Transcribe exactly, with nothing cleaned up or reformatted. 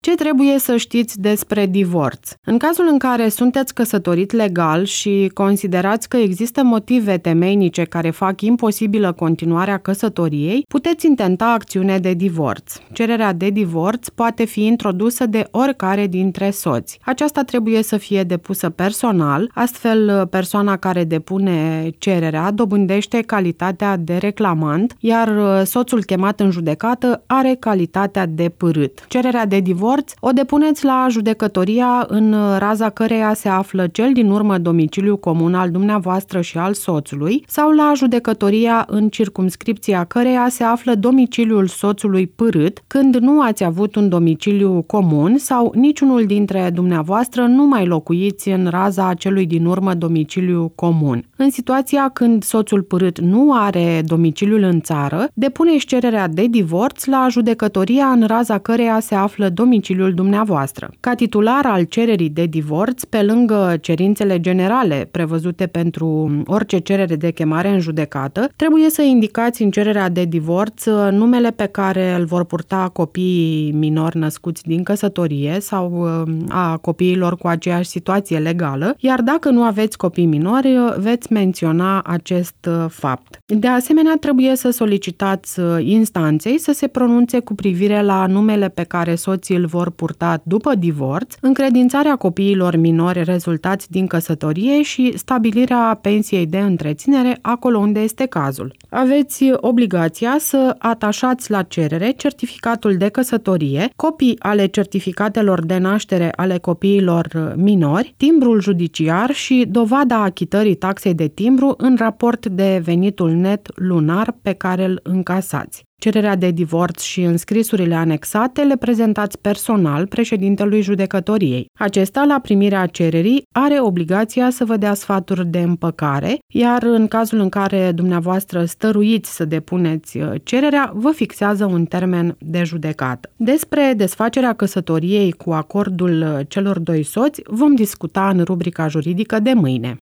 Ce trebuie să știți despre divorț? În cazul în care sunteți căsătorit legal și considerați că există motive temeinice care fac imposibilă continuarea căsătoriei, puteți intenta acțiune de divorț. Cererea de divorț poate fi introdusă de oricare dintre soți. Aceasta trebuie să fie depusă personal, astfel persoana care depune cererea dobândește calitatea de reclamant, iar soțul chemat în judecată are calitatea de pârât. Cererea de divorț o depuneți la judecătoria în raza căreia se află cel din urmă domiciliu comun al dumneavoastră și al soțului sau la judecătoria în circumscripția căreia se află domiciliul soțului pârât când nu ați avut un domiciliu comun sau niciunul dintre dumneavoastră nu mai locuiți în raza celui din urmă domiciliu comun. În situația când soțul pârât nu are domiciliul în țară, depuneți cererea de divorț la judecătoria în raza căreia se află domiciliul dumneavoastră. Ca titular al cererii de divorț, pe lângă cerințele generale prevăzute pentru orice cerere de chemare în judecată, trebuie să indicați în cererea de divorț numele pe care îl vor purta copiii minori născuți din căsătorie sau a copiilor cu aceeași situație legală, iar dacă nu aveți copii minori, veți menționa acest fapt. De asemenea, trebuie să solicitați instanței să se pronunțe cu privire la numele pe care soții îl vor purta după divorț, încredințarea copiilor minori rezultați din căsătorie și stabilirea pensiei de întreținere acolo unde este cazul. Aveți obligația să atașați la cerere certificatul de căsătorie, copii ale certificatelor de naștere ale copiilor minori, timbrul judiciar și dovada achitării taxei de timbru în raport de venitul net lunar pe care îl încasați. Cererea de divorț și înscrisurile anexate le prezentați personal președintelui judecătoriei. Acesta, la primirea cererii, are obligația să vă dea sfaturi de împăcare, iar în cazul în care dumneavoastră stăruiți să depuneți cererea, vă fixează un termen de judecată. Despre desfacerea căsătoriei cu acordul celor doi soți vom discuta în rubrica juridică de mâine.